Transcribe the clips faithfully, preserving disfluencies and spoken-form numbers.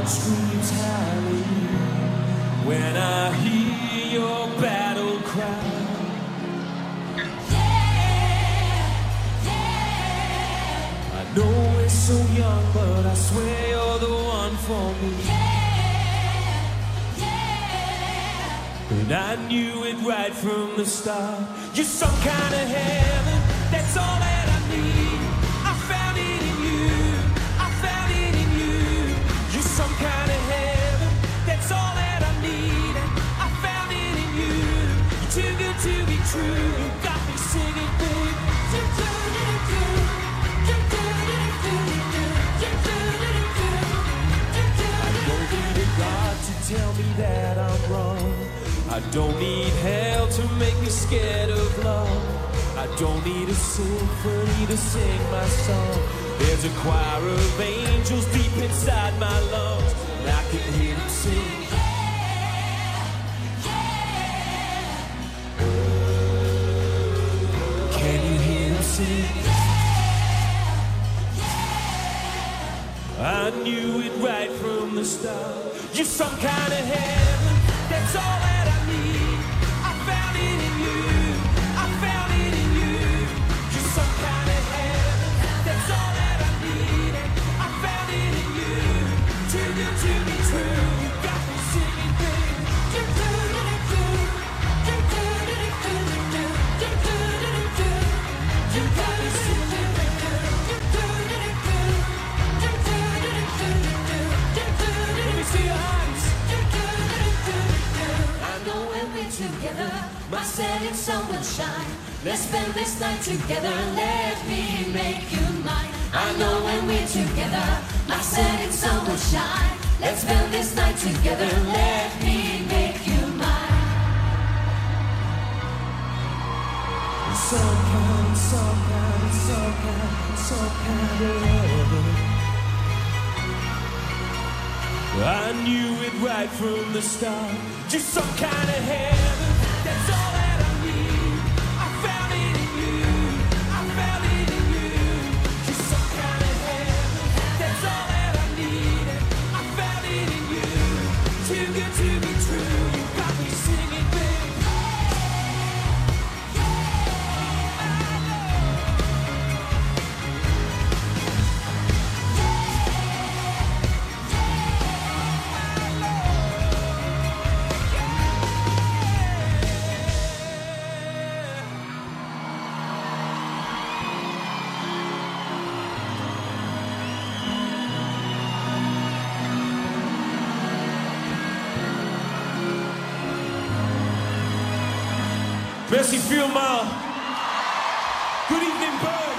screams hallelujah when I hear your battle cry. I know we're so young, but I swear you're the one for me. Yeah, yeah. And I knew it right from the start. You're some kind of heaven, that's all that I need. I found it in you, I found it in you. You're some kind of heaven, that's all that I need. I found it in you. You're too good to be true. You got me singing, babe. Tell me that I'm wrong. I don't need hell to make me scared of love. I don't need a symphony to sing my song. There's a choir of angels deep inside my lungs, and I can hear them sing. Can you hear them sing? I knew it right from the start. You're some kind of heaven, that's all that I need. I found it in you, I found it in you. You're some kind of heaven, that's all that I need. I found it in you, too good to be true. You got me singing, baby. You got me singing, baby. Let me see your eyes. I know when we're together, my setting sun will shine. Let's spend this night together, let me make you mine. I know when we're together, my setting sun will shine. Let's spend this night together, let me make you mine. Some kind, some kind, some kind, some kind of love. I knew it right from the start. Just some kind of heaven, that's all that I need. I found it in you, I found it in you. Just some kind of heaven, that's all that I need. I found it in you, too good to be true. You got me singing, baby. Merci Firma. Good evening, Bird.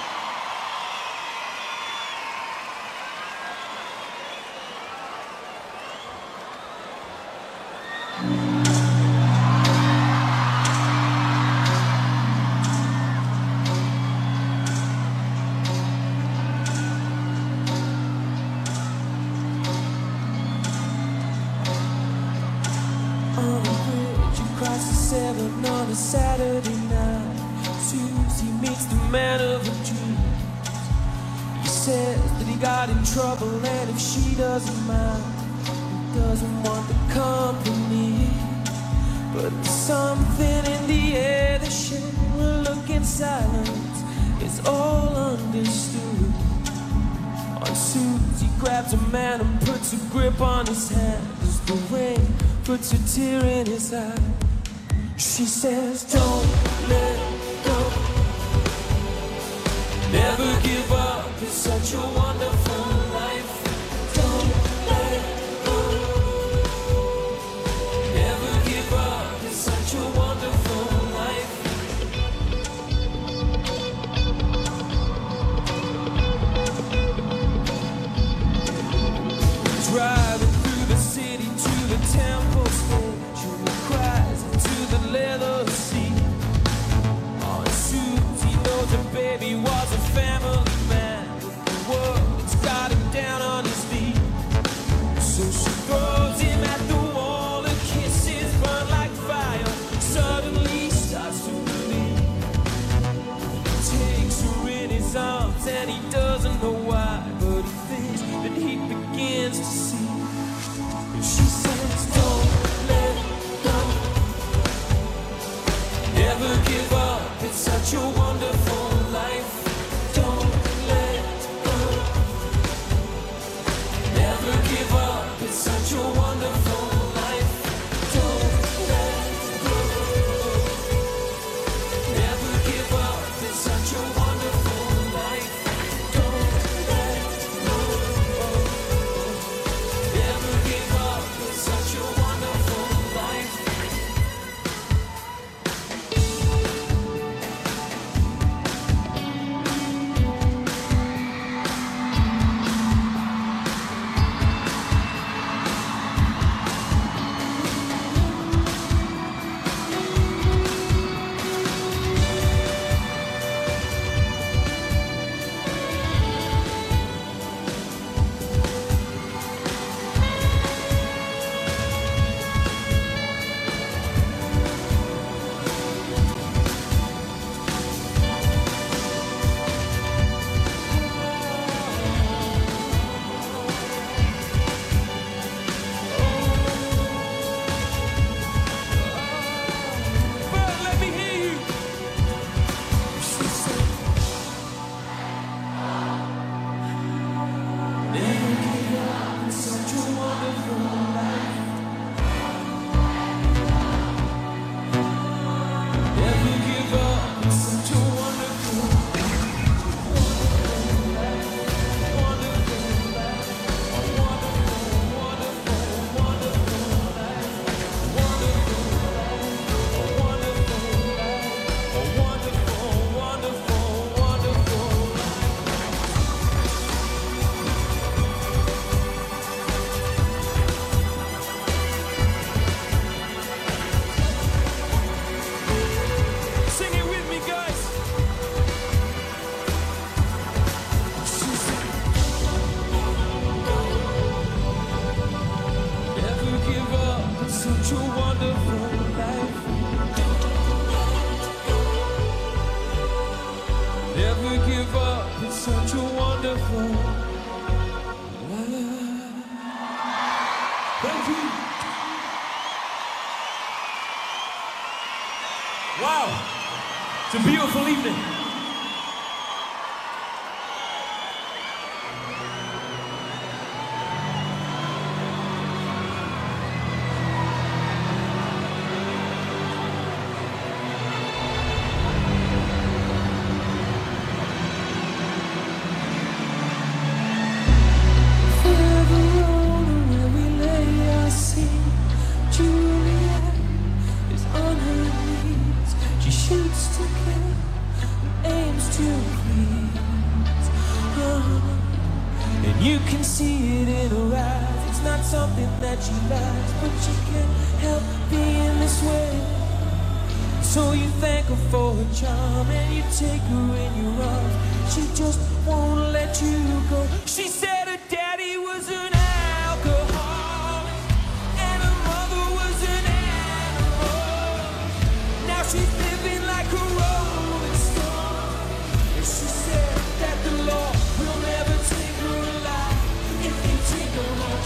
On the bridge across the seven on a Saturday night, Susie meets the man of her dreams. He says that he got in trouble, and if she doesn't mind, he doesn't want the company. But there's something in the air, the shade will look in silence is all understood. On Susie grabs a man and puts a grip on his hand as the rain puts a tear in his eye. She says, don't let go. Never give up, it's such a wonderful life. Don't let go. Never give up, it's such a wonderful life. Driving through the city to the temple station, he cries into the leather seat. Oh, Susie knows her baby was a family man, but the world's got him down on his feet. So she throws him at the wall, her kisses burn like fire. Suddenly he starts to believe. He takes her in his arms and he doesn't know why, but he things that he begins to see. And she says, don't let go, never give up, it's such a wonderful life. Don't let go, never give up, it's such a wonderful life. Don't let go, never give up, it's such a wonderful life. Don't let go, never give up, it's such a wonderful life. Bert, let me hear you. She said, never give up, it's such a wonderful life. Never give up, it's such a wonderful, wonderful life. Wonderful life. A wonderful, wonderful, wonderful life. Wonderful life. A wonderful life. A wonderful, wonderful, wonderful life. Sing it with me, guys. She said, never give up, it's such a wonderful life. Never give up, it's such a wonderful life. Thank you. Wow, it's a beautiful evening. Further on where we lay, I see Juliet is on her knees. She shoots to kill and aims to please. Uh-huh. And you can see it in her eyes. It's not something that she likes, but she can't help being this way. So you thank her for her charm and you take her in your arms. She just won't let you go. She said her daddy was an alcoholic and her mother was an animal. Now she's living like a rolling stone. And she said that the law will never take her alive if they take her home.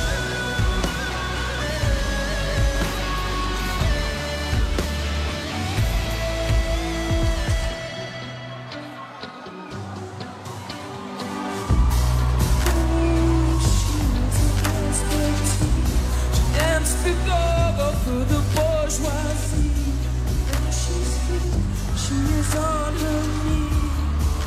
The go-go for the bourgeoisie. Now she's free, she is on her knees.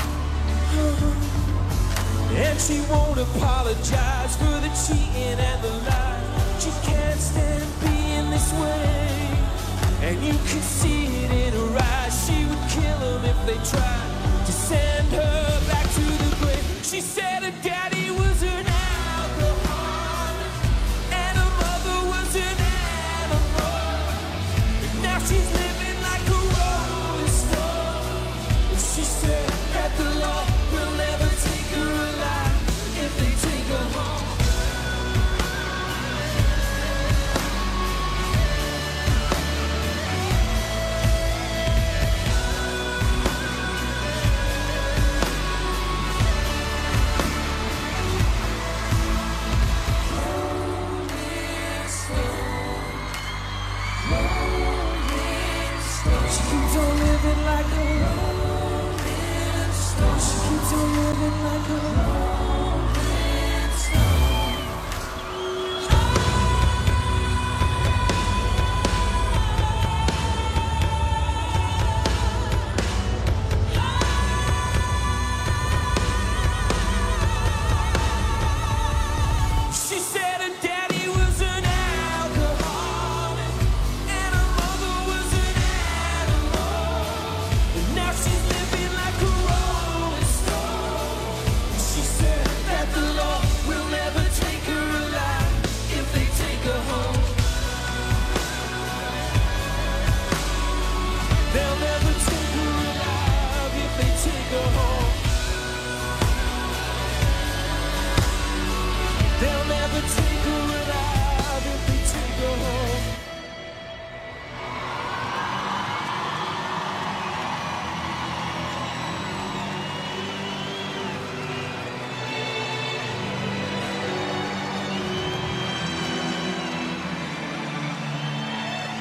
Uh-huh. And she won't apologize for the cheating and the lies. She can't stand being this way. And you can see it in her eyes. She would kill them if they tried to send her back to the grave. She said her daddy was an alcoholic and her mother was an animal. Now she's living like a rolling stone. And she said that the law will never take her alive if they take her home.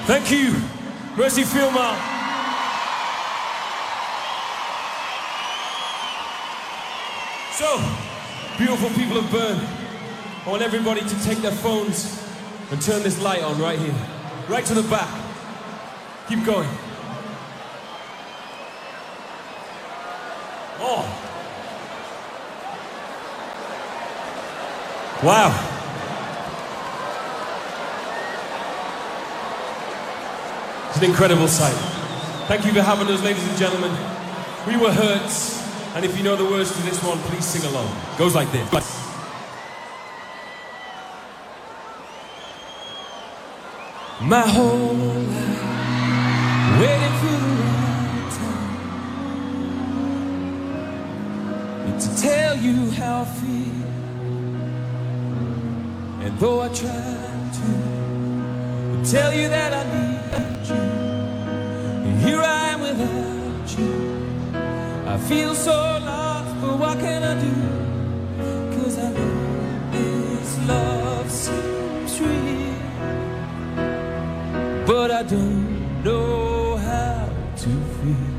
Thank you, Mercy Filmer. So, beautiful people of Bern, I want everybody to take their phones and turn this light on right here, right to the back. Keep going. Oh. Wow. It's an incredible sight. Thank you for having us, ladies and gentlemen. We were Hurts, and if you know the words to this one, please sing along. Goes like this. My whole life, waiting for the right time to tell you how I feel. And though I try to tell you that I need you, and here I am without you. I feel so lost, but what can I do? 'Cause I know this love seems real, but I don't know how to feel.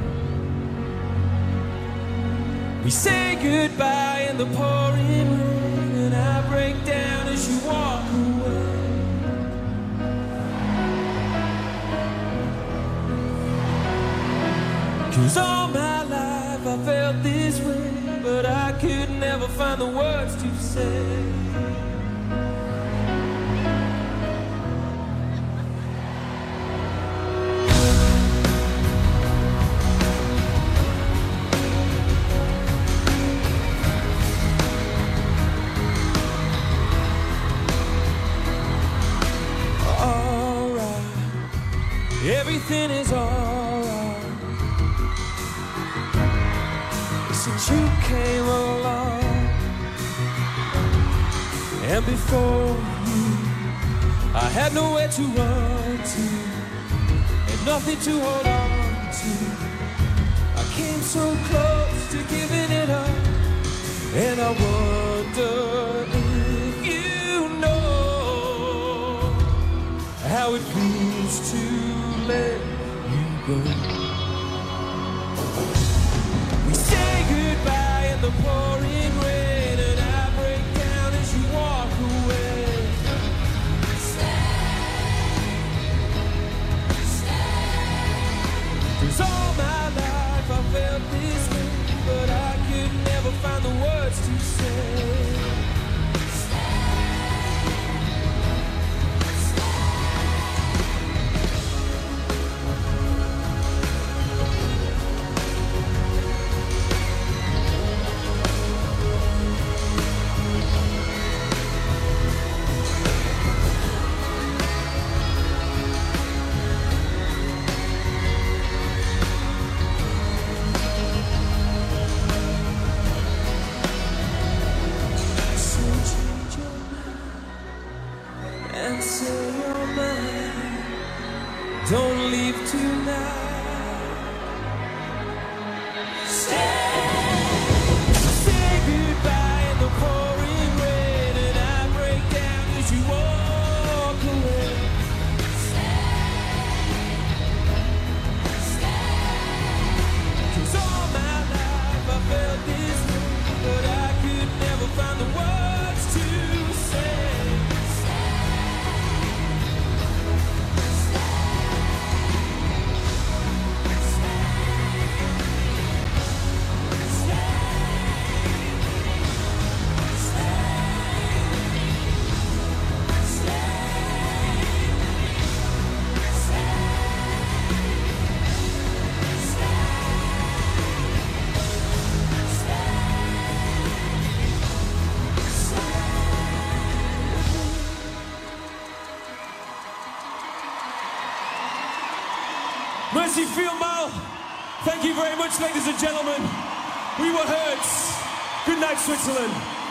We say goodbye in the pouring rain, and I break down as you walk away. 'Cause all my life I felt this way, but I could never find the words to say. Alright, everything is alright since you came along. And before you, I had nowhere to run to, and nothing to hold on to. I came so close to giving it up, and I wonder if you know how it feels to let you go. We say goodbye in the pouring rain, and I break down as you walk away. Stay, stay. 'Cause all my life I felt this way, but I could never find the words to say. And say you're mine. Don't leave tonight. Stay. Say goodbye in the pouring rain, and I break down as you walk away. Stay. Stay. 'Cause all my life I felt this way, but I could never find the words to say. Mercy Filmer, thank you very much, ladies and gentlemen. We were Hurts. Good night, Switzerland.